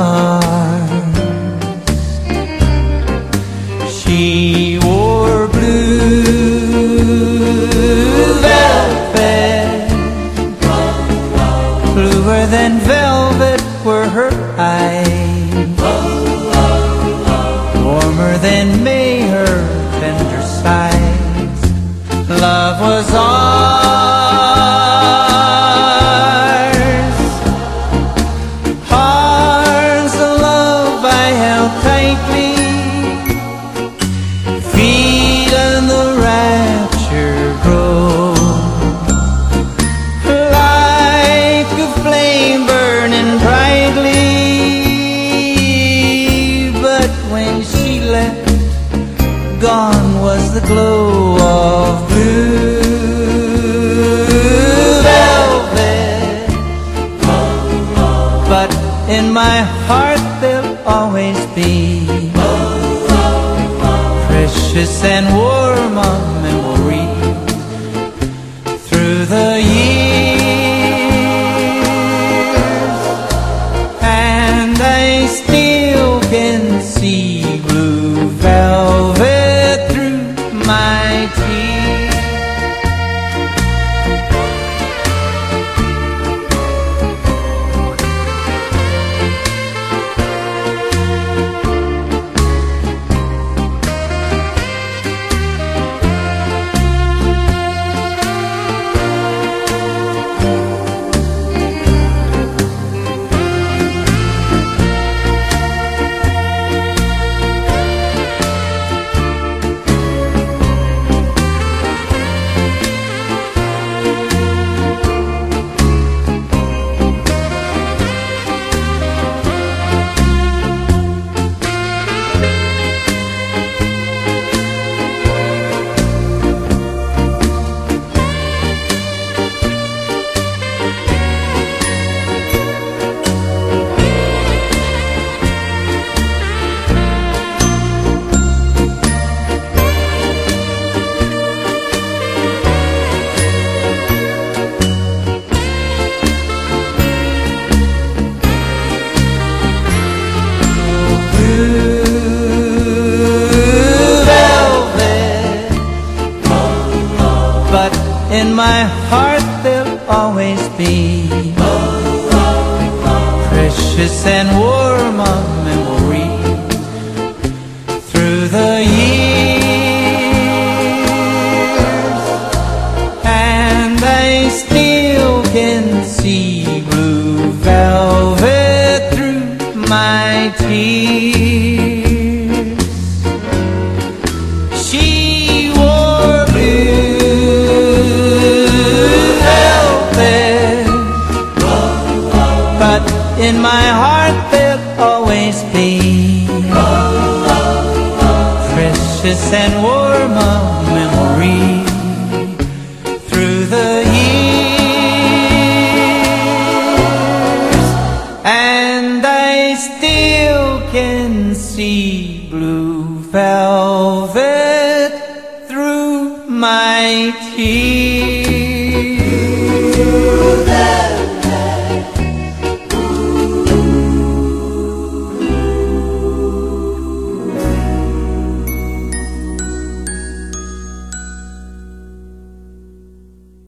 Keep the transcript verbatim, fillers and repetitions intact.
Mars. She wore blue velvet, bluer than velvet were her eyes, warmer than May her tender sighs. Love was ours, ours the love I held tightly, feeling the rapture grow, like a flame burning brightly. But when she left, gone was the glow of blue velvet. But in my heart there'll always be precious and warm a memory through the years, and I still can see blue velvet through my tears. But in my heart there'll always be precious and warm a memory through the years, and I still can see blue velvet through my tears. She wore but in my heart there'll always be precious and warm a memory through the years, and I still can see blue velvet through my tears.